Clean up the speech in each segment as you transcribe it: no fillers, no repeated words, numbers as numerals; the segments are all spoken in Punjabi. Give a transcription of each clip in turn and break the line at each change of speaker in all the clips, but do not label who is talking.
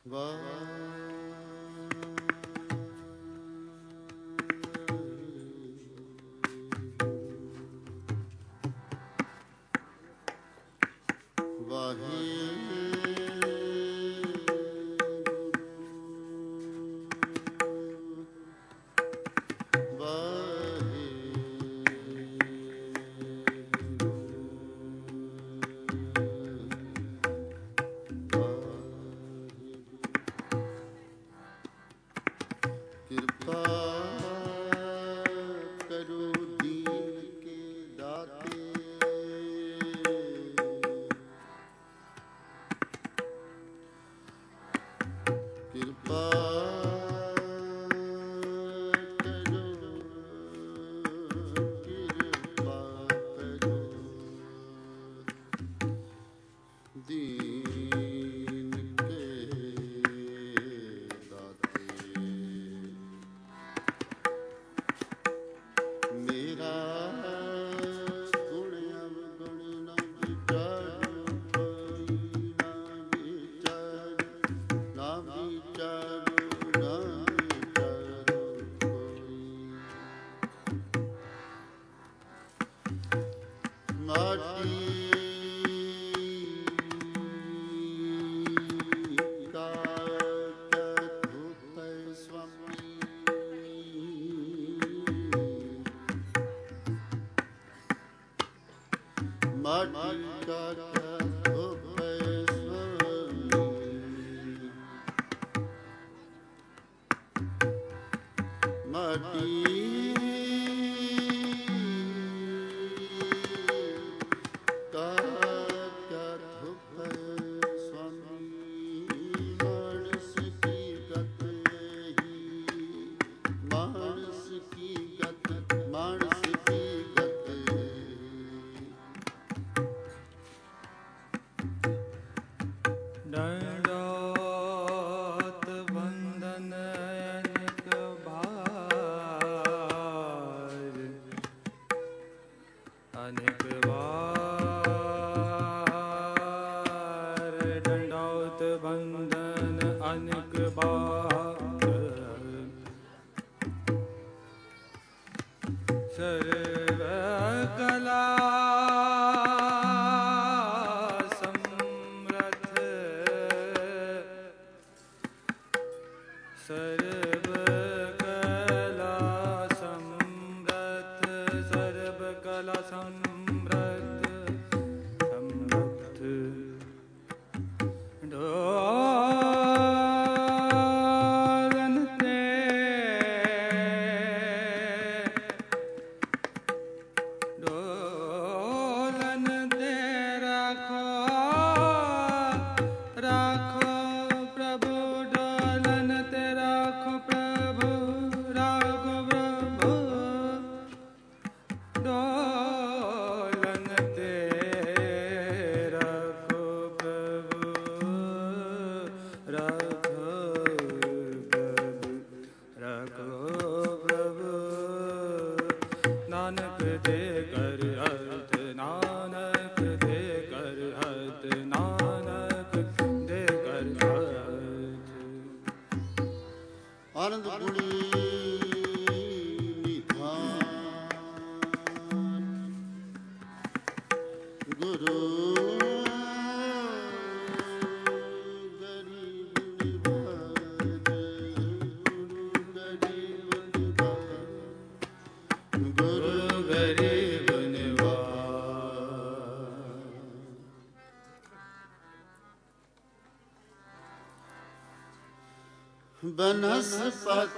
ਬਨਸਪਤ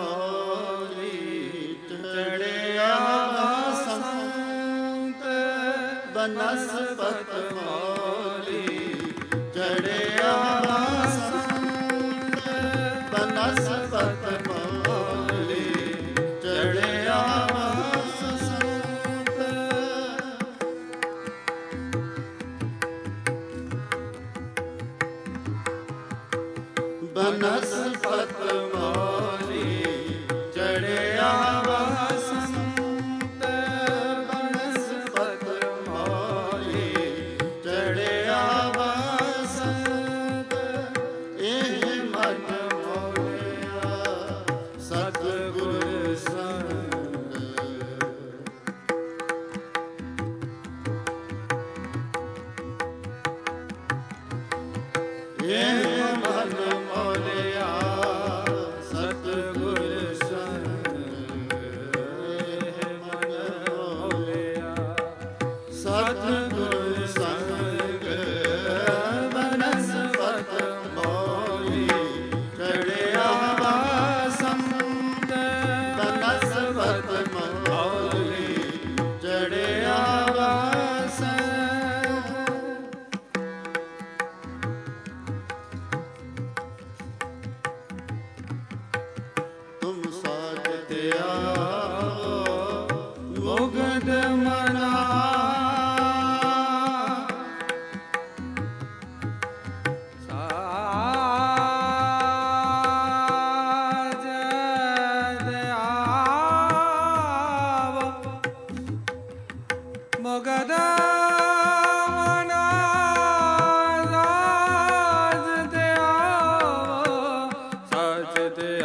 ਮੋਰੀ ਚੜਿਆ ਸੰਤ, ਬਨਸਪਤ ਮੋਰੀ ਚੜਿਆ ਸੰਤ, ਬਨਸਪਤ ਮੋਰੀ ਚੜਿਆ ਸੰਤ, ਬਨਸਪਤ ਮੋਰੀ ਚੜਿਆ ਸੰਤ, ਬਨਸਪਤ ਮੋਰੀ ਚੜਿਆ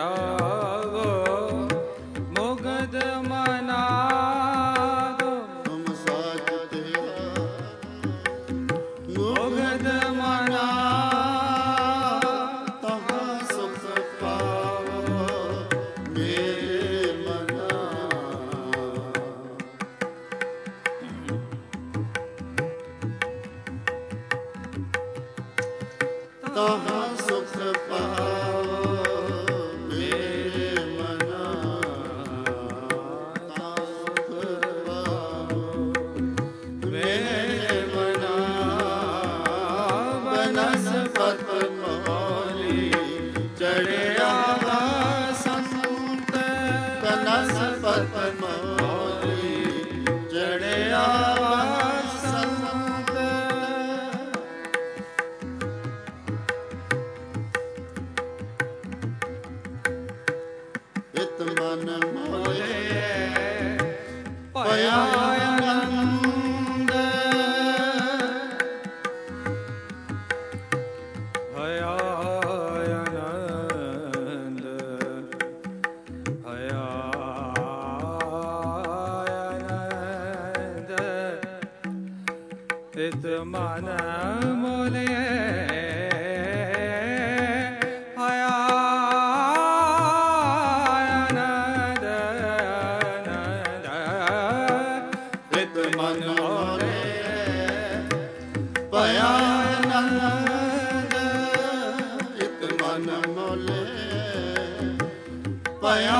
ਤਿਤ ਮਨ ਮੋਲੇ ਹਇਆ ਆਨੰਦ ਤਿਤ ਮਨ ਮੋਲੇ ਭਇਆ ਆਨੰਦ ਤਿਤ ਮਨ ਮੋਲੇ ਭਇਆ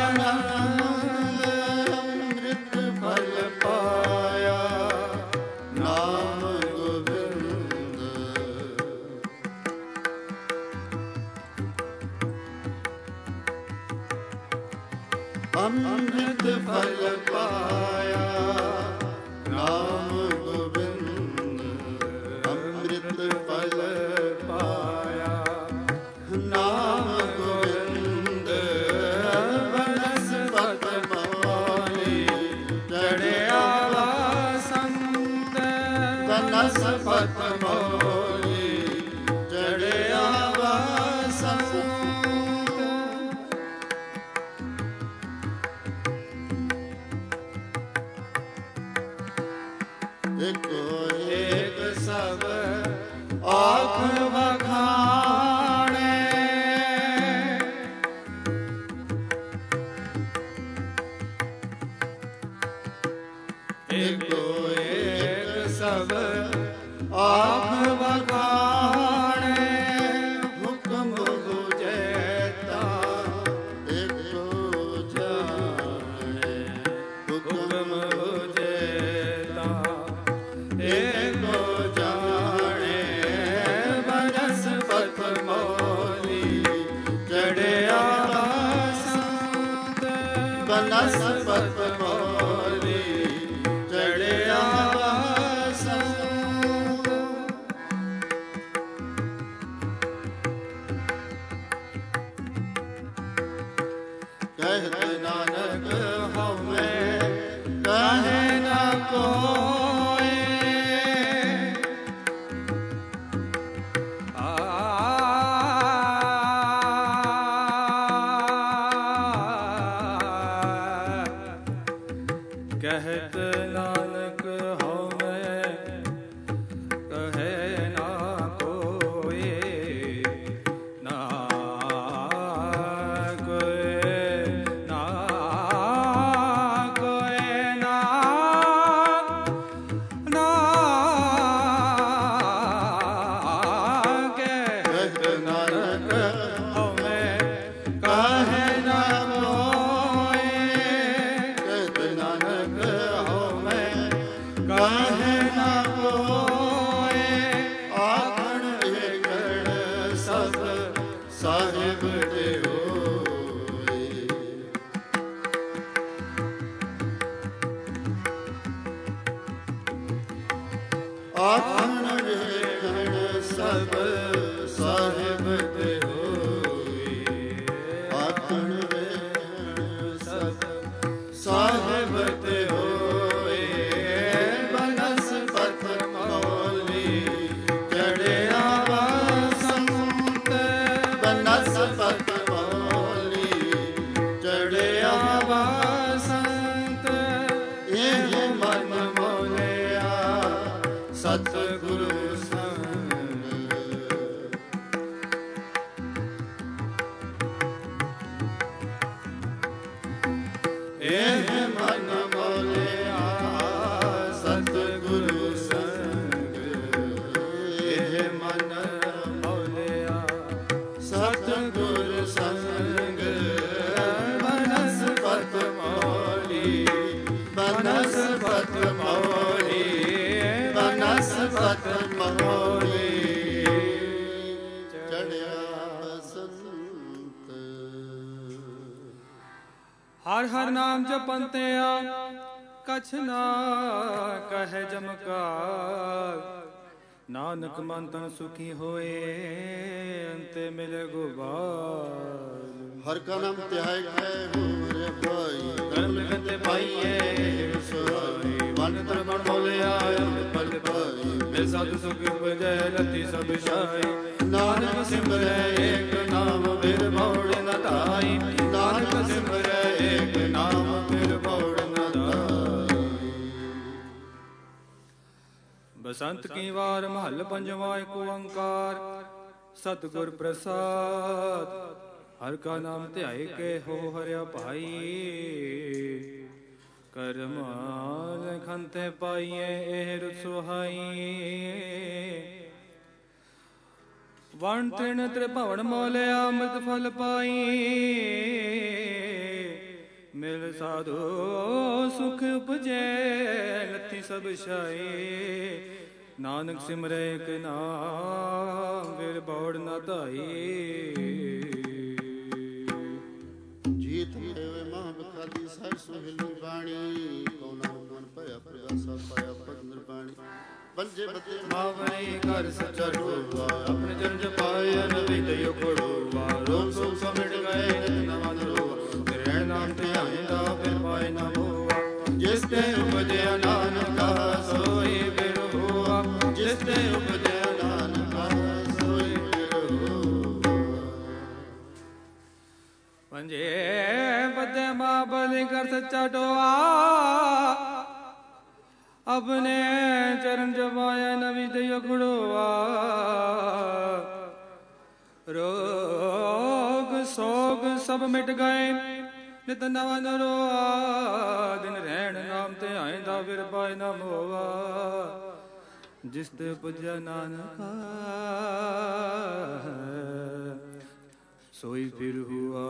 ਅੰਮ੍ਰਿਤ ਫਲ ਪਾਇਆ ਨਾਮ ਗੋਬਿੰਦ ਅੰਮ੍ਰਿਤ ਫਲ ਪਾਇਆ ਨਾਮ ਗੋਬਿੰਦ ਬਨਸਪਤ ਮਾਲੀ ਚੜਿਆ ਸੰਤ ਬਨਸਪਤ ਮਾਲੀ ਚੜਿਆ ਸੰਤ ਇੱਕ ਸਭ ਆਖ ਵਖਾਣੇ ਇੱਕੋ ਇੱਕ ਸਭ ਆਖ ਵਖਾਣੇ ਹੁਕਮ ਬੁਝੈ ਤਾ ਇੱਕੋ ਜਾਣੇ ਹੁਕਮ ਬੁਝੈ ਤਾ ਏਕੋ ਜਾਣੇ ਬਨਸਪਤ ਮੋਲੀ ਚੜਿਆ ਸੰਤ ਬਨਸਪਤ ਮੋਲੀ ਚੜਿਆ ਸੰਤ ਕਹਿਤ ਨਾਨਕ ਹਉਮੈ ਕਹੈ ਨਾ ਕੋਈ ਕਹਿਤ ਨਾਨਕ ਹਉਮੈ ਕਹੈ ਨਾ ਕੋਈ ਨਾ ਕੋਈ ਨਾ ਕੋਈ ਨਾ ਨਾ ਕਹਿਤ ਨਾਨਕ ਹਉਮੈ ਕਹੈ ਨਾ ਕੋਈ ਕਹਿਤ ਨਾਨਕ ਕਾਹੇ ਨਾ ਕੋਏ ਆਖਣ ਏਕੜ ਸਭ ਸਾਹਿਬ ਦੇ ਹੋਏ ਆਖਣ ਏਕੜ ਸਭ ਸਾਹਿਬ ਦੇ ਹੋਏ ਆਖਣ ਵੇ
ਇਹ ਮਨ ਮੋਲਿਆ ਸਤਿਗੁਰੂ ਸੰਗ, ਇਹ ਮਨ ਮੋਲਿਆ ਸਤਿਗੁਰ ਸੰਗ। ਬਨਸਪਤ ਮੋਲੀ, ਬਨਸਪਤ ਮੋਲੀ, ਬਨਸਪਤ ਮੋਲੀ, ਚੜਿਆ ਬਸੰਤ।
ਹਰ ਹਰ ਨਾਮ ਜਪੰਤਿਆ ਕਛ ਨਾ ਕਹੈ ਜਮਕਾਰ। ਨਾਨਕ ਮਨ ਤਨ ਸੁਖੀ ਹੋਏ ਅੰਤੇ ਮਿਲੇ ਗੁਬਾਰ।
ਹਰ ਕਾ ਨਾਮ ਧਿਆਇ ਕੈ ਹੋਰੇ ਭਾਈ,
ਕਰਮ ਲਿਖਤੇ ਪਾਈਏ ਸੁਹਾਈ। ਮਨ ਤਨ ਮਨ ਮੋਲਿਆ ਪਲ ਪਾਈ, ਮਿਲ ਸਾਧੂ ਸੁਖ ਉਪਜੈ ਰਤੀ ਸਭ ਛਾਈ। ਨਾਨਕ ਸਿਮਰੈ ਏਕ ਨਾਮ ਬਿਰ ਮੋੜ ਨ ਧਾਈ। ਨਾਨਕ ਸਿਮਰੈ ਏਕ ਨਾਮ ਬਿਰ ਮੋੜ ਨ ਧਾਈ।
ਬਸੰਤ ਕੀ ਵਾਰ ਮਹੱਲ ਪੰਜਵਾਂ ਏਕ ਓੰਕਾਰ। ਸਤਿਗੁਰ ਪ੍ਰਸਾਦ ਹਰ ਕਾ ਨਾਮ ਧਿਆਏ ਕੇ ਹੋ ਹਰਿਆ ਭਾਈ। ਕਰਮਾਲ ਖੰਤੇ ਪਾਈਏ ਇਹ ਰੁ ਸੁਹਾਈ। ਵਣ ਤ੍ਰਿਣ ਤ੍ਰਿਭਵਨ ਮੋਲਿਆ ਅੰਮ੍ਰਿਤ ਫਲ ਪਾਈ। ਮਿਲ ਸਾਧੂ ਸੁਖ ਉਪਜੈ ਲੱਥੀ ਸਭ ਛਾਈ। ਨਾਨਕ ਸਿਮਰੈ ਏਕ ਨਾਮ ਬਿਰ ਬੌੜ ਨ ਧਾਈ।
ਜੀਤ ਹੋਏ ਮਹਾਂ ਬਖਾਦੀ ਸਹਿ ਸੁਹਿਲੂ ਬਾਣੀ। ਕਉਨਾ ਮਨ ਭਇਆ ਪ੍ਰਗਾਸਾ ਪਾਇਆ ਪਗੰਦਰ ਬਾਣੀ। ਪੰਜੇ ਬੱਤੇ
ਮਾਵਈ ਕਰ ਸੱਚਾ ਢੋਲਵਾ, ਆਪਣੇ ਜਨ ਜਪਾਏ ਅਨਬੀ ਤੇ ਉਖੜੋਵਾ। ਰੋਗ ਸੋਗ ਸਭ ਮਿਟ ਗਏ ਨਿਤ ਨਵਾਂ ਨਰੋਵਾ। ਤੇਰੇ ਨਾਮ ਧਿਆਏ ਦਾ ਫਿਰ ਪਾਏ ਨਾ ਹੋਆ। ਜਿਸ ਤੇ ਉਪਜਿਆ ਨਾਨਕਾ ਸੋਈ ਫਿਰ ਹੋਆ। ਜਿਸ ਤੇ ਉਪਜਿਆ ਨਾਨਕਾ ਸੋਈ ਫਿਰ ਹੋਆ।
ਪੰਜੇ ਬੱਦੇ ਮਾਂ ਬਲੀ ਕਰ ਸੱਚਾ ਢੋਆ। ਆਪਣੇ ਚਰਨ ਜਮਾਇਆ ਨਵੀ ਤੇ ਉਖੜੋਆ। ਰੋਗ ਸੋਗ ਸਭ ਮਿਟ ਗਏ ਨਿਤ ਨਵਾਂ ਨਰੋਆ। ਦਿਨ ਰਹਿਣ ਨਾਮ ਤੇ ਆਇਂਦਾ ਫਿਰ ਪਾਏ ਨਾ ਮੋਵਾ। ਜਿਸ ਤੇ ਉਪਜਿਆ ਨਾਨਕਾ ਸੋਈ ਫਿਰ ਹੁਆ।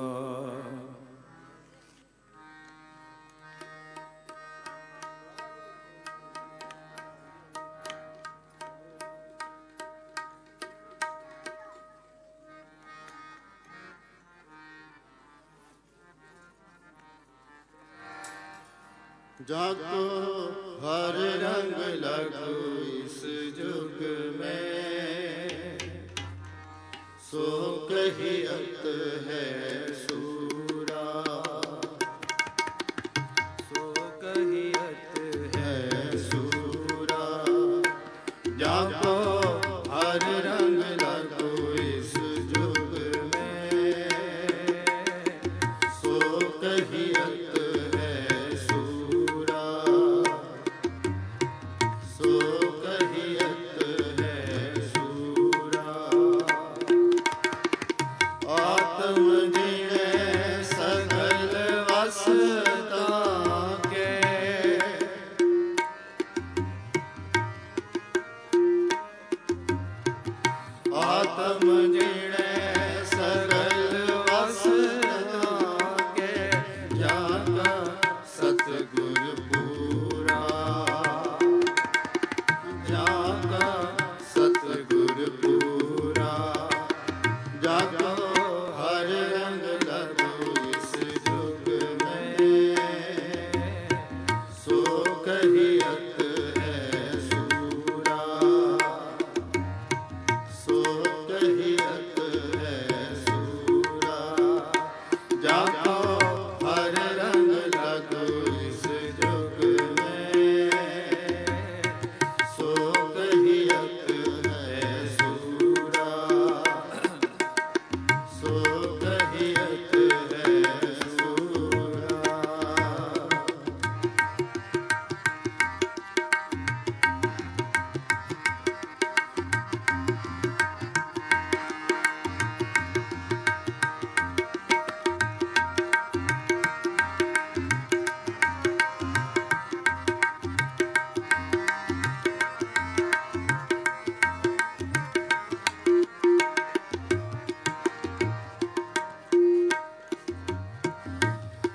जाको हर रंग लगो इस जुग में। सो कहियत है सूरा,
सो कहियत
है सूरा।
जाको हर रंग लगो इस जुग में। सो कहियत आत्म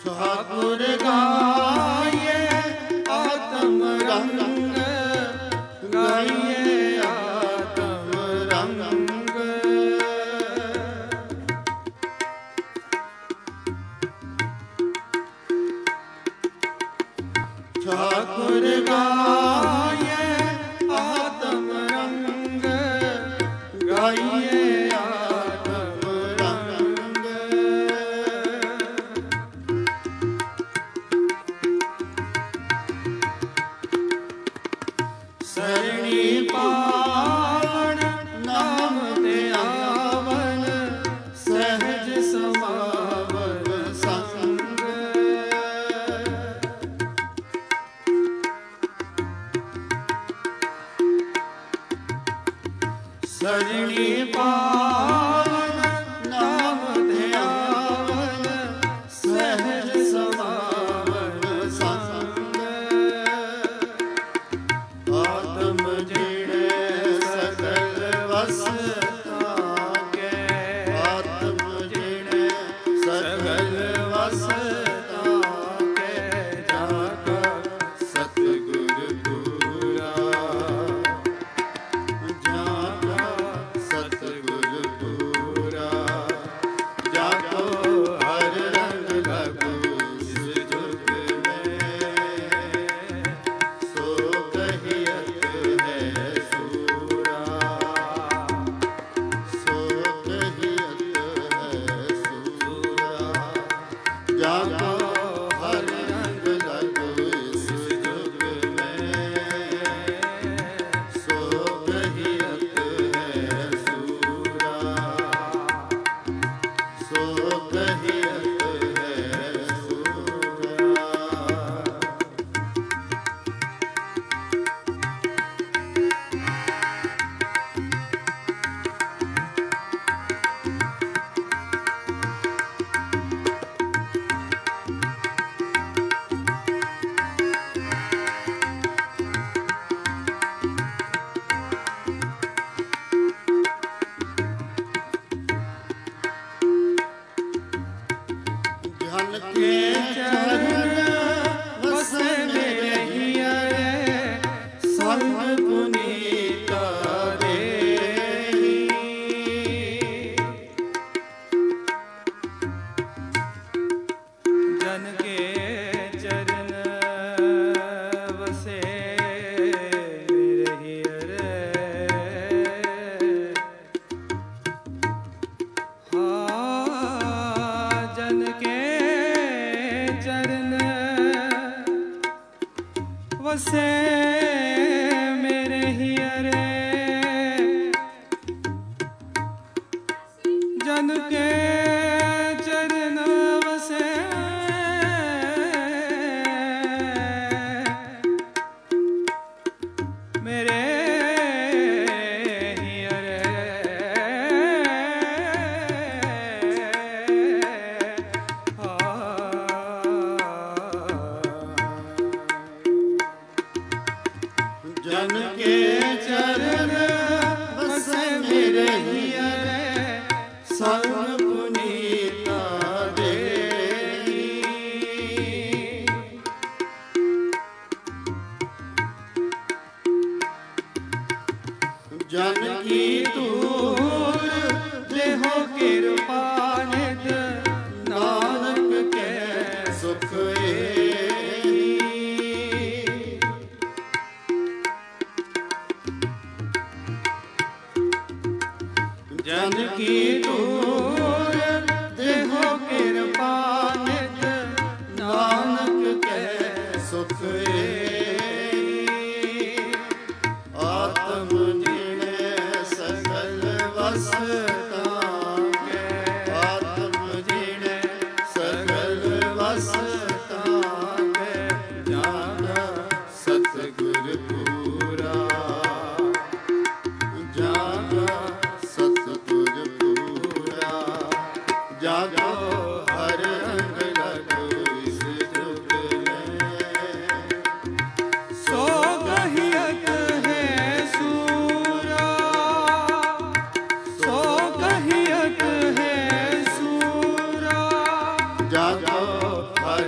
ठाकुर गाये आत्म रंग, गाये आत्म रंग। ठाकुर गाये आत्म रंग, गाये आत्म रंग। सरणी पावन नाम ते आवन, सहज समावन संग। सरणी पावन नाम ते आवन, सहज समावन संग। आत्म जिणे सकल वस ताके, आत्म जिणे सकल वस ताके। जाका सतगुर पूरा, जाका सतगुर पूरा। जाको हर रंग लगू इस जुग में, सो कहियत है सूरा, सो कहियत है सूरा। जाको हर रंग लगू इस जुग में, सो कहियत है सूरा, सो कहियत है सूरा। जन के चरण बसे मेरे हियरे, संग पुनीता देहि।
जन के चरण वसे मेरे हियरे। हाँ, जन के चरण वसे मेरे हियरे। जन के चरण वसे मेरे हियरे।
जन के चरण बसे मेरे हियरे, संग पुनीता देहि। जन की तूर देहो कृपा नित, नानक के सुख एहि। जन की तूर देहो कृपा नित, नानक के सुख एहि। आत्म जिणे सकल वस ताके, आत्म जिणे सकल वस ताके। जाका सतगुर पूरा, जाका सतगुर पूरा। जागो हर रंग लगो इस जुग में,
सो कहियत है सूरा, सो कहियत है सूरा।
जागो हर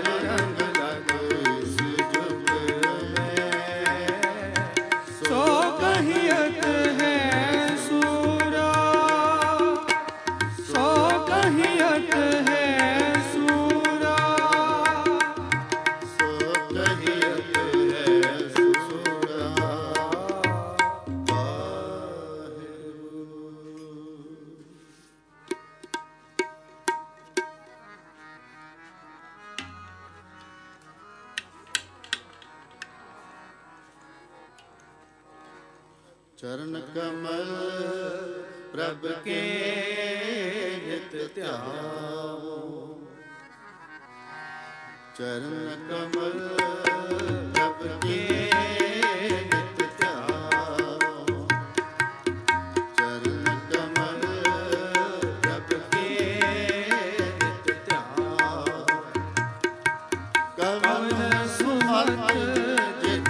ਚਰਨ ਕਮਲ ਪ੍ਰਭ ਕੇ ਨਿਤ ਧਿਆਵੋ, ਚਰਨ ਕਮਲ ਪ੍ਰਭ ਕੇ ਨਿਤ ਧਿਆਵੋ, ਚਰਨ ਕਮਲ ਪ੍ਰਭ ਕੇ ਨਿਤ ਧਿਆਵੋ, ਕਵਨ ਸੁਮਤ ਜਿਤ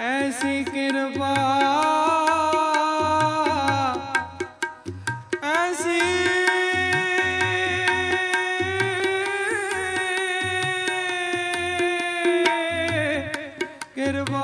ऐसी कृपा ऐसी कृपा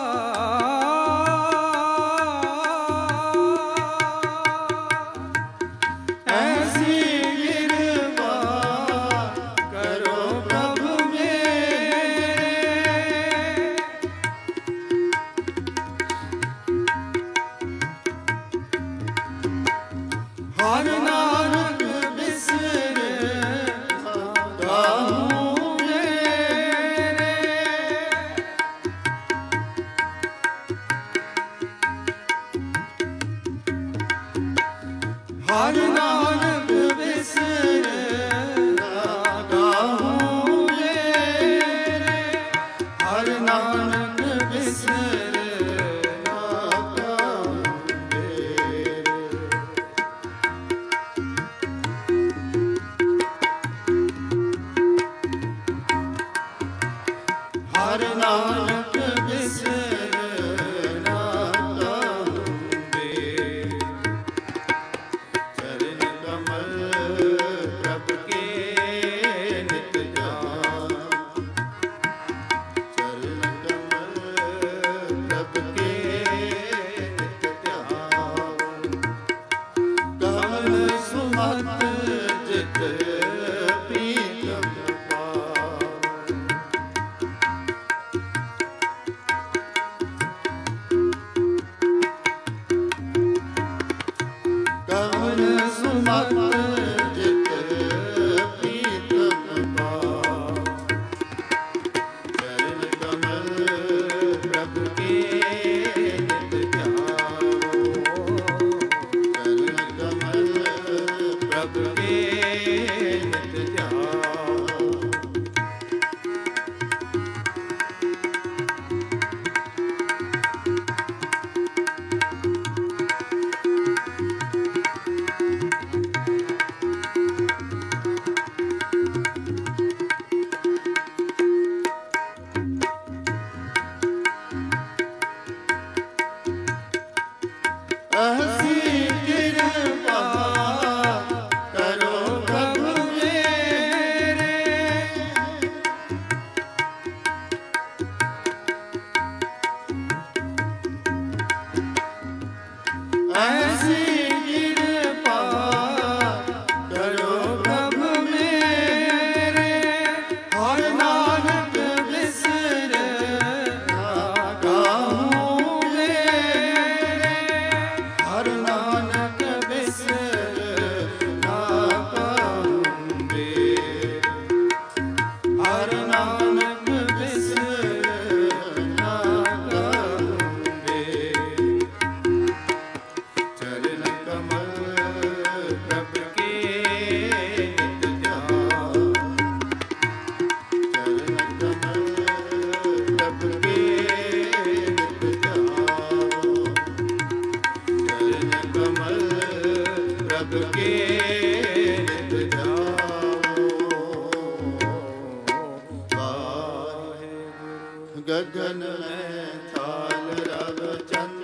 गगन में थाल रव चंद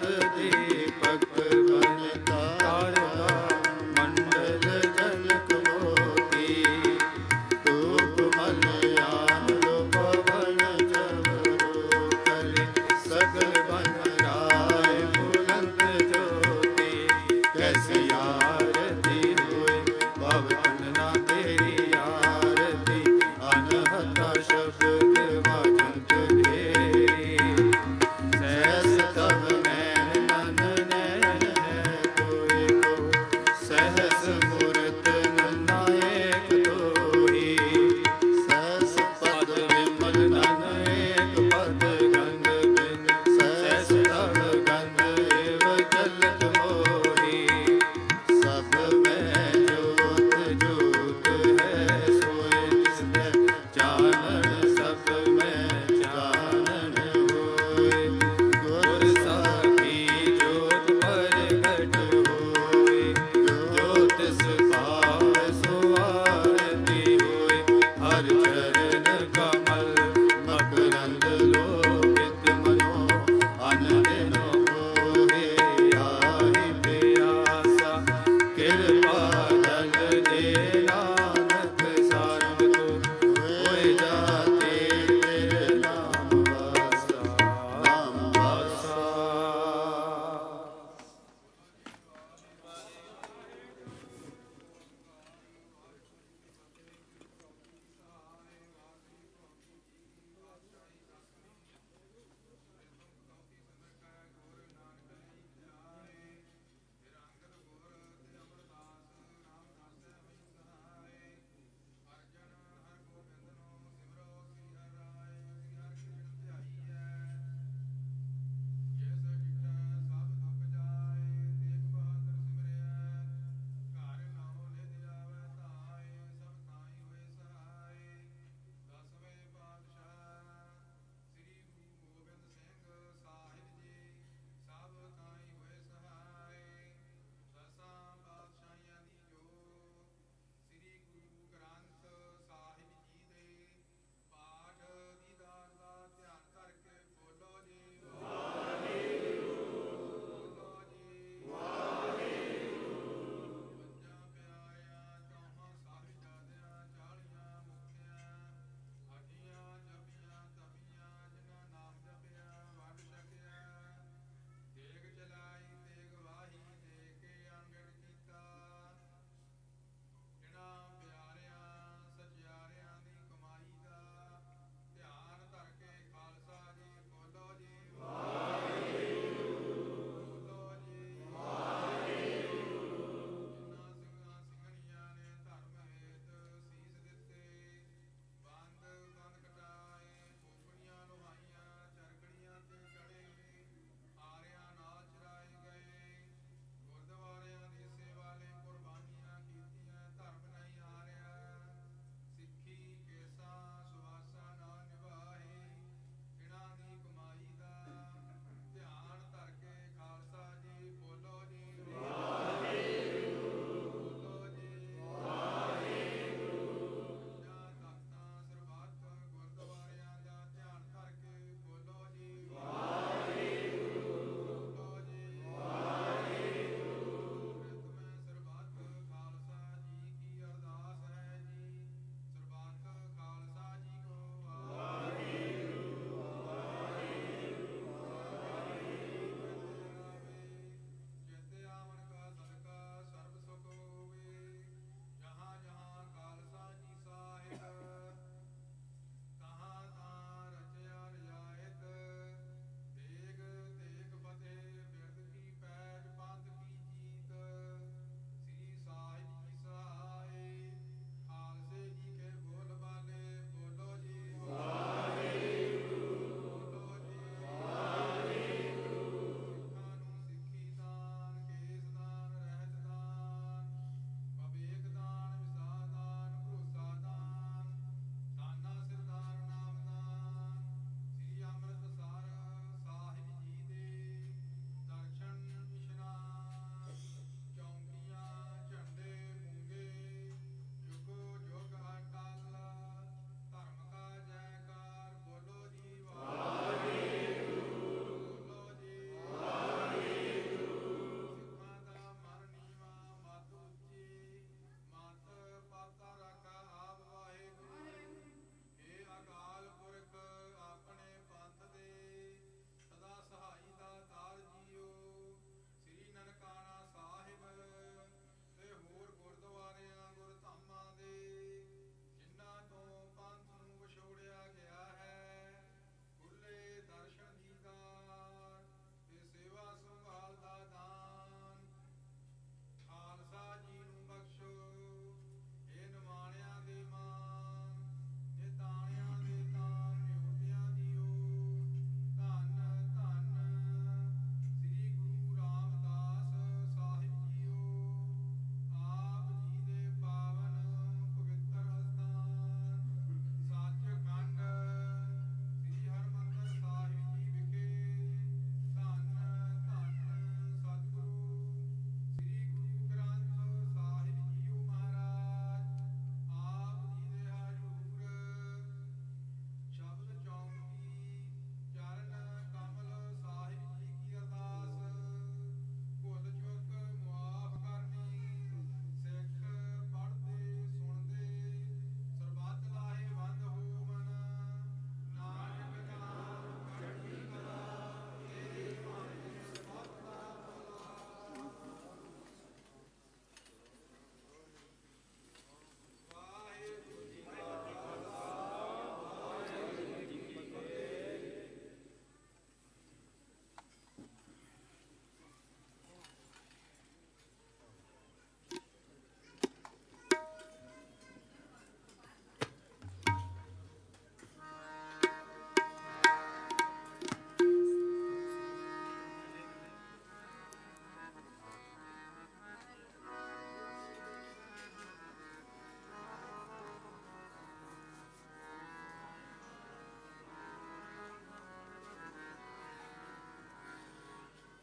दीपक बनता मंडल जनक मोती धूप मलयान पवन जबरो कले सकल बन राय बुलंद ज्योति कैसी आरती हुए भवन ना तेरी आरती अनहता शब्द वाजंत सहसता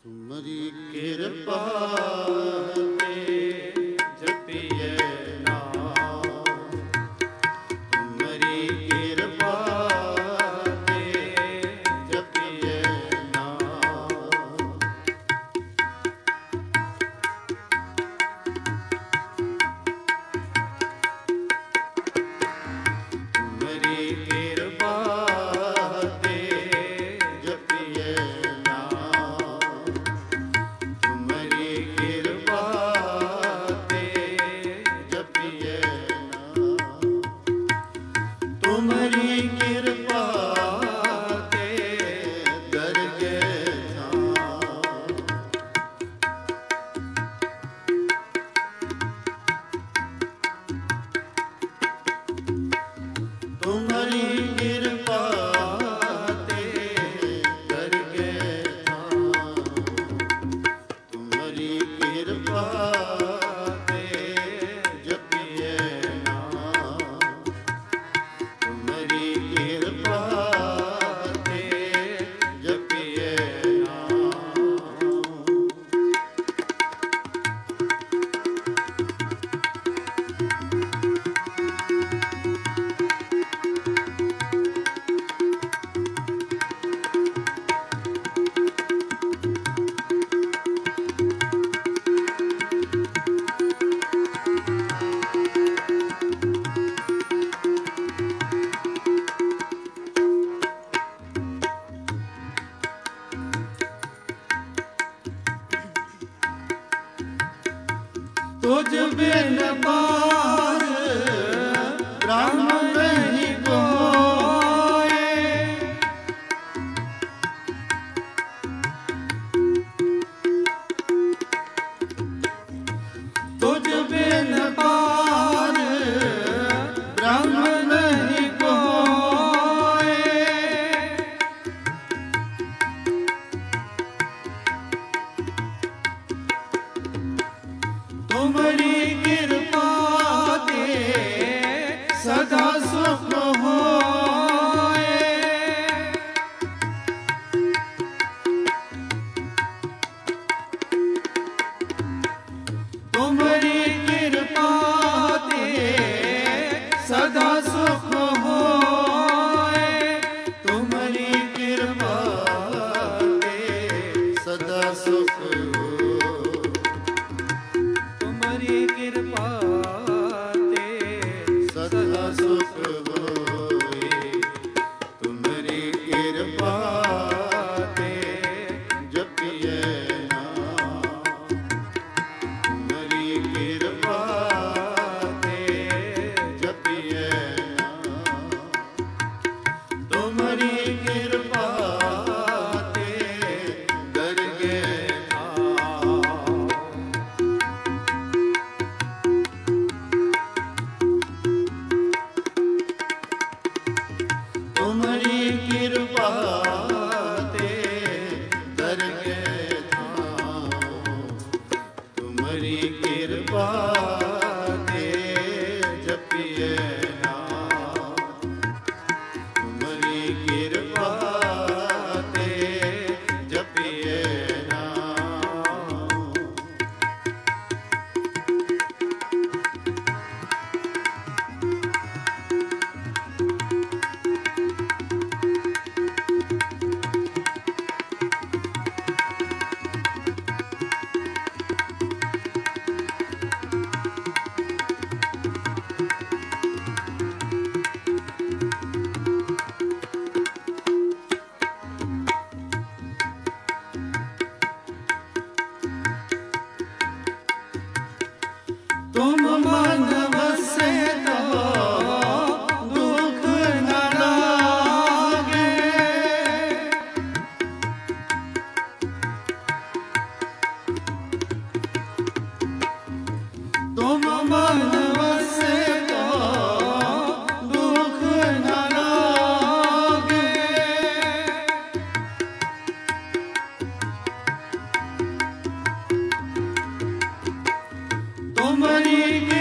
तुमरी कृपा ते
जपिए नाम, तुमरी कृपा ते जपिए नाम। तुमरी कृपा ते जपिए नाम, तुमरी कृपा ते जपिए नाम। तुमरी कृपा ते दरगे धाम, तुमरी कृपा ते दरगे धाम, तुमरी कृपा ते जपिए नाम, तुमरी कृपा ते जपिए नाम। तुझ बिन पार ब्रह्म नहीं कोई, तुझ बिन पार ब्रह्म नहीं कोई। तुमरी कृपा ते सदा सुख होए, तुमरी कृपा ते सदा सुख होए, तुमरी कृपा ते सदा सुख होए।
तुमरी कृपा ते
सदा सुख होए, तुमरी कृपा ते जपिए नाम, तुमरी कृपा ते जपिए नाम, तुमरी कृपा ते दरगे धाम। तुमरी कृपा ते दरगे धाम, तुमरी कृपा ते जपिए नाम, तुमरी कृपा ते जपिए नाम। तुम मन बसे तो दुख न लागे, तुम मन बसे तो दुख न लागे। तुमरी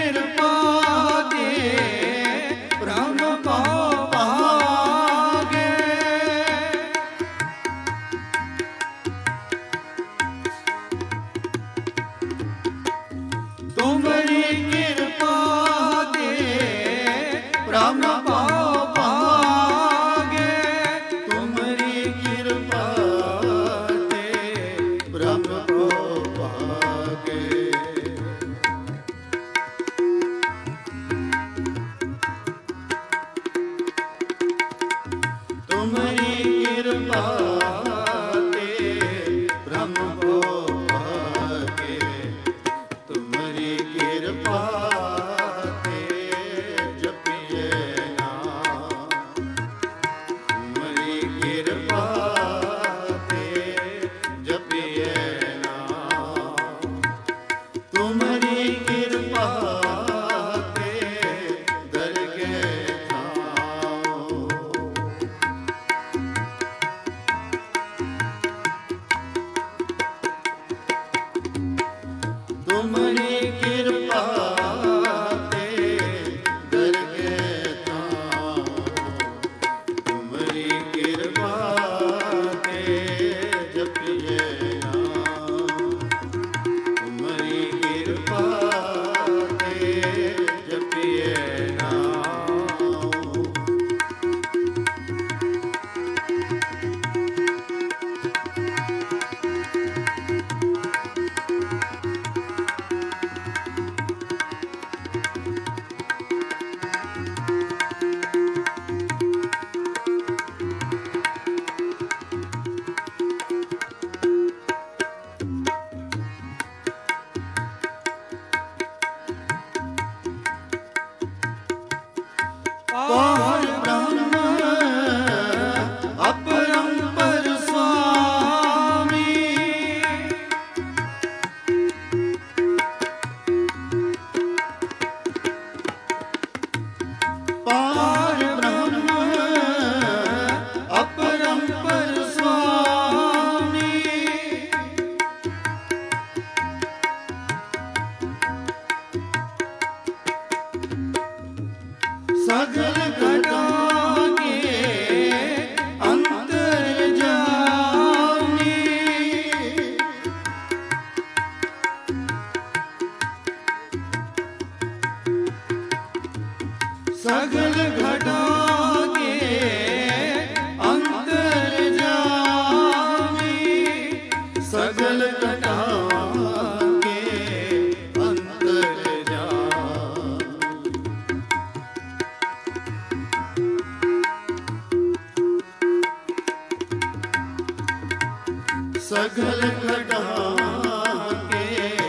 हमको पाके तुम्हारी कृपा ते जपिए नाम, तुम्हारी कृपा ते जपिए नाम, तुम्हारी कृपा ते दरगे थाओ। तुम्हारी कृपा ते दरगे थाओ, तुम्हारी कृपा ते जपिए नाम, तुम्हारी कृपा ते जपिए नाम। पार ब्रह्म अपरंपर स्वामी, पार ब्रह्म अपरंपर स्वामी, सगल घटा के अंतर्यामी, सगल घटा के अंतर्यामी, सगल घटा के अंतर्यामी, सगल घटा के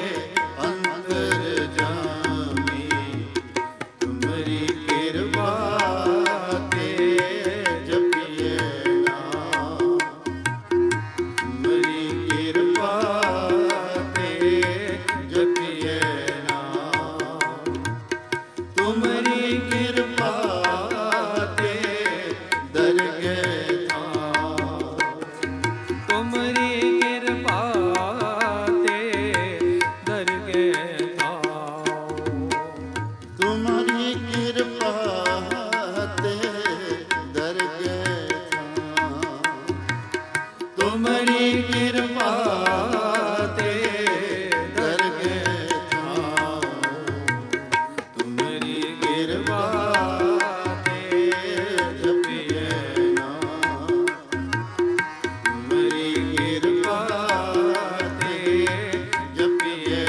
अंतर्यामी, तुम्हारी कृपा ते जपिए नाम, तुम्हारी कृपा ते जपिए नाम, तुम्हारी कृपा ते दरगे थाओ।
तुमरी कृपा ते दरगे थाओ।
तुम्हारी कृपा ते दरगे थाओ, तुम्हारी कृपा ते दरगे थाओ, तुम्हारी कृपा ते जपिए नाम, तुम्हारी कृपा ते जपिए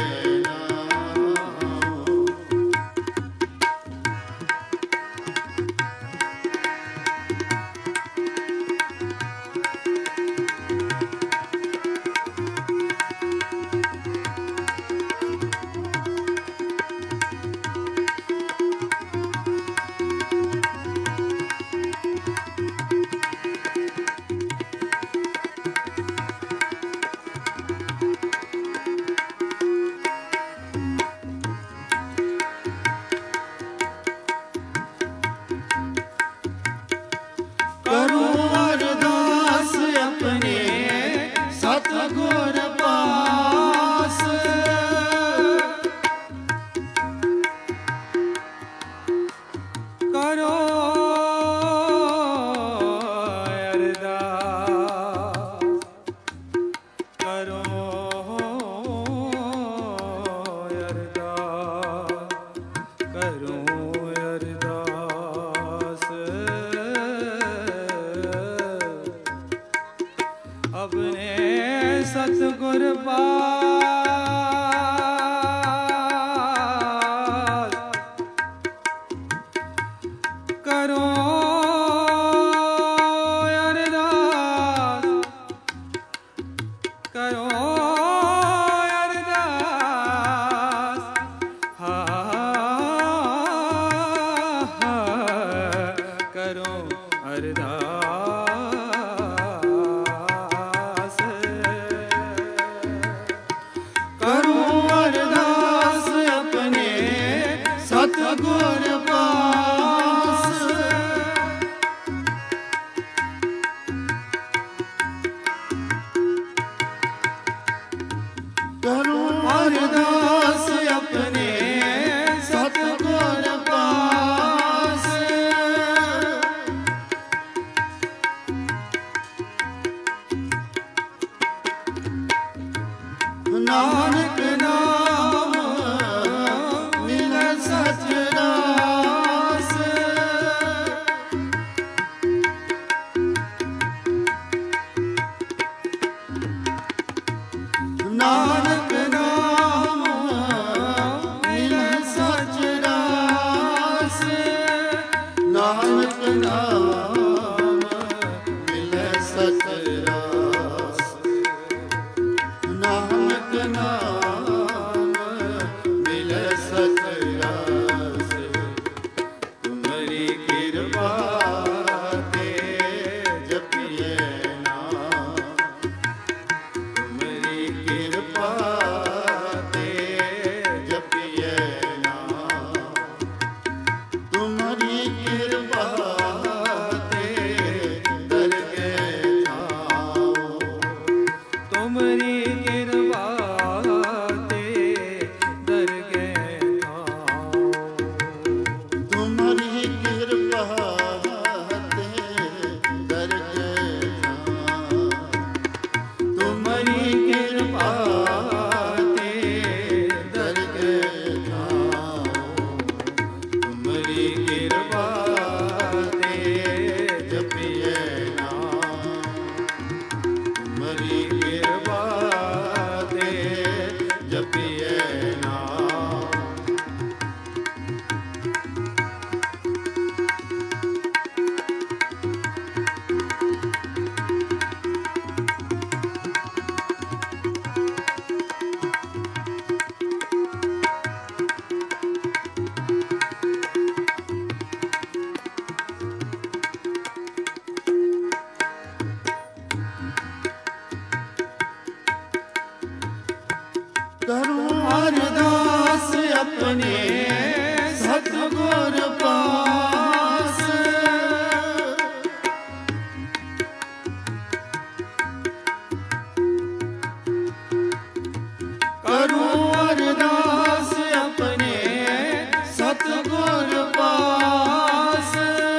नाम। करूं अरदास अपने सतगुर पास,
करो अरदास, करो अरदास, करो अरदास, अपने सतगुर पास, करो अरदास, ਕਰੋ ਅਰਦਾਸ ਕਰੋ ਅਰਦਾਸ ਕਰੋ ਅਰਦਾਸ ਆਪਣੇ ਸਤਿਗੁਰ ਪਾਸ ਕਰੋ ਅਰਦਾਸ ਆਪਣੇ ਸਤਿਗੁਰ ਪਾਸ ਨਾਨਕ ਨਾਮ ਮਿਲੈ ਸਚ ਰਾਸ ਨਾਨਕ ਨਾਮ ਮਿਲੈ ਸਚ ਰਾਸ ਨਾਨਕ ਨਾਮ ਮਿਲੈ ਸਚ ਰਾਸ ਨਾਨਕ ਨਾਮ ਮਿਲੈ ਸਚ ਰਾਸ ਤੁਮਰੀ ਕਿਰਪਾ ਤੇ ਜਪੀਏ ਨਾਮ ਤੁਮਰੀ ਕਿਰਪਾ ਤੇ ਜਪੀਏ ਨਾਮ ਤੁਮਰੀ ਕਿਰਪਾ ਤੇ ਦਰਗਹਿ ਆਓ ਤੁਮਰੀ ਕਿਰਪਾ ਤੇ ਦਰਗਹਿ ਆਓ ਤੁਮਰੀ ਕਿਰਪਾ ਤੇ ਦਰਗਹਿ ਆਓ ਤੁਮਰੀ ਕਿਰਪਾ ਤੇ ਦਰਗਹਿ ਆਓ ਤੁਮਰੀ ਕਿਰਪਾ ਤੇ ਜਪੀਏ ਨਾਮ ਤੁਮਰੀ ਕਿਰਪਾ ਤੇ ਜਪੀਏ ਨਾਮ ਕਰੋ ਅਰਦਾਸ ਆਪਣੇ ਸਤਿਗੁਰ ਪਾਸ ਕਰੋ ਅਰਦਾਸ ਆਪਣੇ ਸਤਿਗੁਰ ਪਾਸ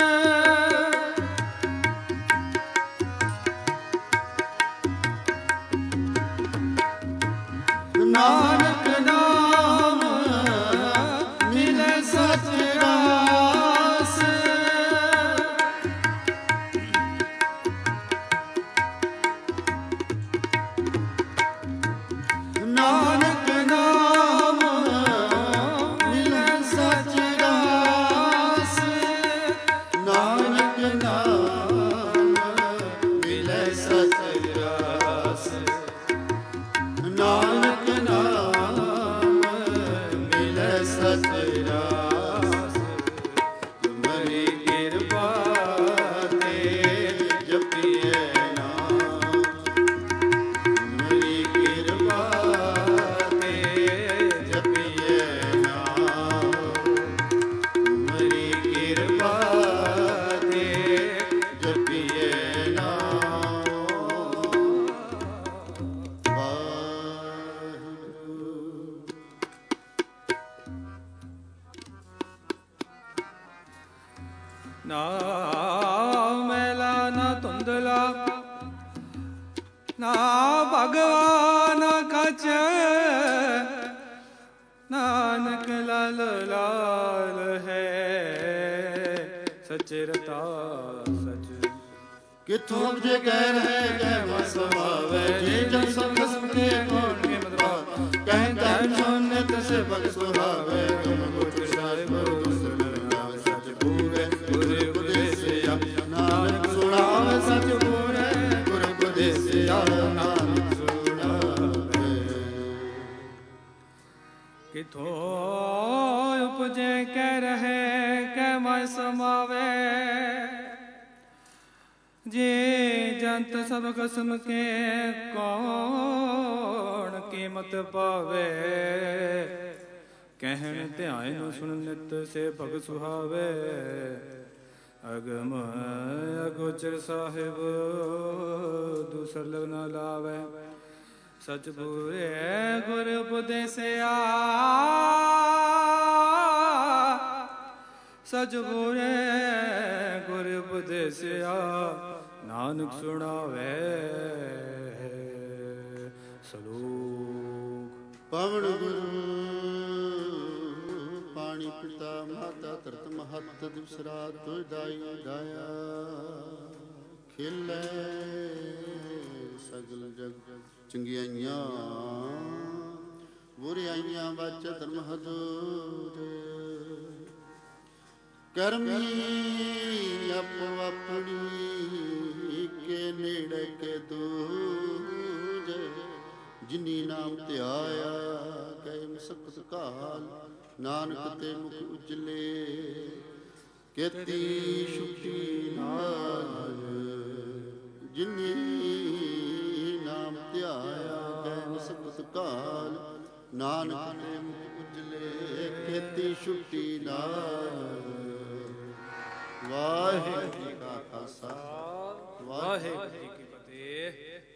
ਨਾਨਕ ਨਾਮ ਮਿਲੈ ਸਚ ਰਾਸ ਨਾਨਕ ਨਾਮ ਮਿਲੈ ਸਚ ਰਾਸ ਨਾਨਕ ਨਾਮ ਮਿਲੈ ਸਚ ਰਾਸ ਨਾਨਕ ਨਾਮ ਮਿਲੈ ਸਚ ਰਾਸ ਤੁਮਰੀ ਕਿਰਪਾ ਤੇ ਜਪੀਏ ਨਾਮ ਤੁਮਰੀ ਕਿਰਪਾ ਤੇ ਜਪੀਏ ਨਾਮ ਤੁਮਰੀ ਕਿਰਪਾ ਤੇ ਜਪੀਏ ਨਾਮ ਨਾ ਮੈਲਾ ਨਾ ਧੁੰਦਲਾ ਨਾ ਭਗਵਾਨ ਕਛ ਨਾਨਕ ਲਾਲ ਲਾਲ ਹੈ ਸੱਚੇ ਰਤਾ ਸਚ
ਕਿਥੋਂ ਜੇ ਕਹਿ ਰਹੇ ਕਹਿ ਮਨ ਸੁਹਾਵੇ ਜੀ ਜਨ ਸਭ ਖਸਮ ਕੇ ਕੋਣ ਕੇ ਮਦਵਾ ਕਹਿੰਦਾ ਸੋਨੇ ਤਸੇ ਬਗ ਸੁਹਾਵੇ ਤੁਮ ਗੁਰ ਸਾਰੇ ਗੁਰੂ ਦੂਸਰੇ ਨਾਮ ਸਚ ਪੂਰੇ ਗੁਰੇ ਉਪਦੇਸਿਆ ਨਾਨਕ ਸੁਣਾਵੇ ਸਚ ਪੂਰੇ ਗੁਰ ਉਪਦੇਸਿਆ ਨਾਨਕ ਸੁਣਾਵੇ
ਕਿਥੋਂ ਉਪਜੇ ਕਹਿ ਰਹੇ ਕਹਿ ਮੈ ਸਮਾਵੇ ਜੇ ਜੰਤ ਸਭ ਕਸਮ ਕੇ ਕੌਣ ਕੀਮਤ ਪਾਵੇ ਕਹਿਣ ਧਿਆਨ ਸੁਣ ਨਿਤ ਸੇ ਭਗ ਸੁਹਾਵੇ ਅਗਮ ਅਗੋਚਰ ਸਾਹਿਬ ਦੂਸਰ ਲਗ ਨਾ ਲਾਵੇ ਸਚ ਬੁਰੇ ਗੁਰ ਉਪਦੇਸਿਆ ਸਚ ਬੁਰੇ ਗੁਰ ਉਪਦੇਸਿਆ ਨਾਨਕ ਸੁਣਾਵੇ ਸਲੋਕ
ਪਵਨ ਗੁਰੂ ਪਾਣੀ ਪਿਤਾ ਮਾਤਾ ਧਰਤ ਮਹਤ ਦਿਵਸ ਰਾਤ ਤੁਝ ਦਾਈ ਦਾਇਆ ਖੇਲੇ ਸਗਲ ਜਗ ਚੰਗਿਆਈਆਂ ਬੁਰਿਆਈਆਂ ਬਚ ਧਰਮ ਹਦੂਰ ਕਰਮੀ ਆਪੋ ਆਪਣੀ ਕੇ ਨੇੜੇ ਕੇ ਦੂਜੇ ਜਿਨੀ ਨਾਮ ਧਿਆਇਆ ਕੈ ਮਸਕਤ ਕਾਲ ਨਾਨਕ ਤੇ ਮੁਖ ਉਜਲੇ ਕੀਤੀ ਛੁੱਟੀ ਨਾਲ ਜਿਨੀ ਨਾਮ ਧਿਆਇਆ ਕੈ ਮਸਕਤ ਕਾਲ ਨਾਨਕ ਤੇ ਮੁਖ ਉਜਲੇ ਕੀਤੀ ਛੁੱਟੀ ਨਾਲ ਵਾਹਿਗੁਰੂ ਜੀ ਕਾ ਖਾਲਸਾ ਵਾਹਿਗੁਰੂ ਜੀ ਕੀ ਫਤਿਹ।